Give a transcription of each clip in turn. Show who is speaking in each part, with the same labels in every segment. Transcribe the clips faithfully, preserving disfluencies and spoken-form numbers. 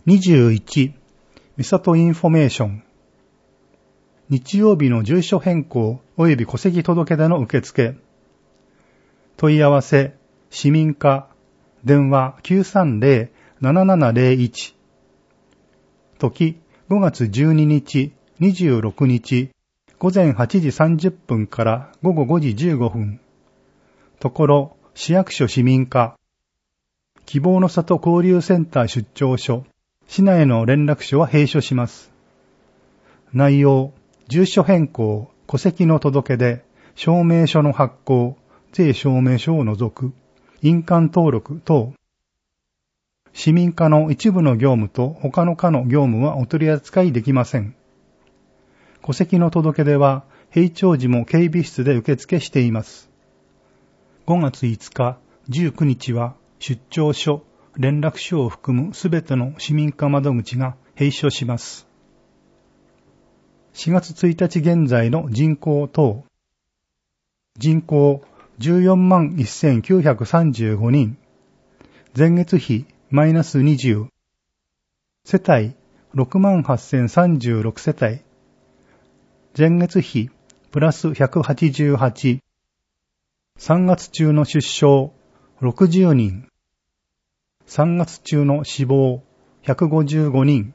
Speaker 1: にじゅういち、みさとインフォメーション。日曜日の住所変更及び戸籍届出の受付。問い合わせ、市民課、電話 きゅうさんゼロ ななななゼロいち。時、ごがつじゅうににち、にじゅうろくにち、ごぜんはちじさんじゅっぷんからごごごじじゅうごふん。ところ、市役所市民課。希望の里交流センター出張所。市内の連絡所は閉所します。内容、住所変更、戸籍の届出、証明書の発行、税証明書を除く、印鑑登録等。市民課の一部の業務と他の課の業務はお取り扱いできません。戸籍の届出は、平町寺も警備室で受付しています。ごがついつか、じゅうくにちは、出張所、連絡所を含むすべての市民課窓口が閉所します。しがつついたち現在の人口等。人口じゅうよんまんせんきゅうひゃくさんじゅうごにん。前月比マイナスにじゅう。世帯ろくまんはっせんさんじゅうろく世帯。前月比プラスひゃくはちじゅうはち。さんがつ中の出生ろくじゅうにん。さんがつ中の死亡ひゃくごじゅうごにん。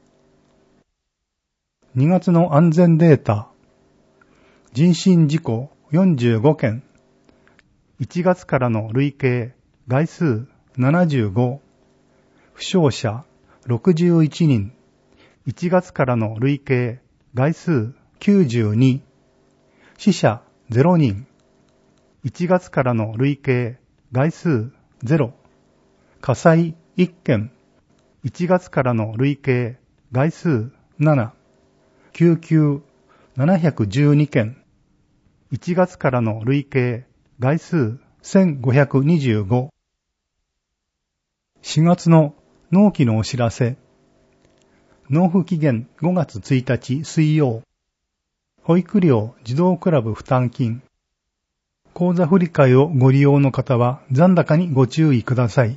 Speaker 1: にがつの安全データ。人身事故よんじゅうごけん。いちがつからの累計概数ななじゅうご。負傷者ろくじゅういちにん。いちがつからの累計概数きゅうじゅうに。死者ゼロにん。いちがつからの累計概数ゼロ。火災いっけん。いちがつからの累計概数なな。救急ななひゃくじゅうにけん。いちがつからの累計概数せんごひゃくにじゅうご。しがつの納期のお知らせ。納付期限ごがつついたち水曜。保育料児童クラブ負担金。口座振替をご利用の方は残高にご注意ください。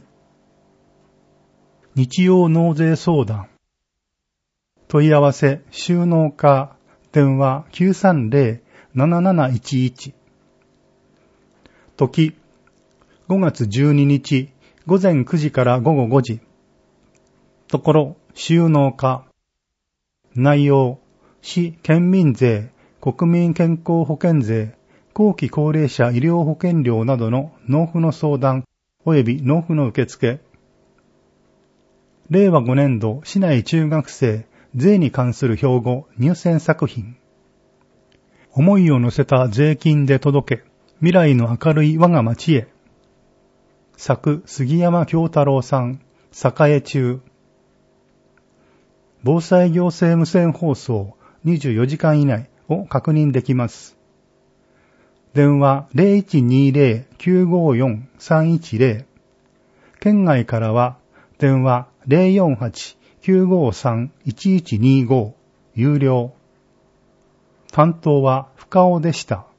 Speaker 1: 日曜納税相談。問い合わせ、収納課、電話 きゅうさんゼロ なななないちいち。時、ごがつじゅうににち、ごぜんくじからごごごじ。ところ、収納課。内容、市県民税、国民健康保険税、後期高齢者医療保険料などの納付の相談及び納付の受付。れいわごねんど市内中学生税に関する標語入選作品。思いを乗せた税金で届け、未来の明るい我が町へ。作杉山京太郎さん、栄中。防災行政無線放送にじゅうよじかん以内を確認できます。電話 ゼロいちにゼロ きゅうごよん さんいちゼロ。県外からは電話 ゼロよんはち きゅうごさん いちいちにご。有料。担当は深尾でした。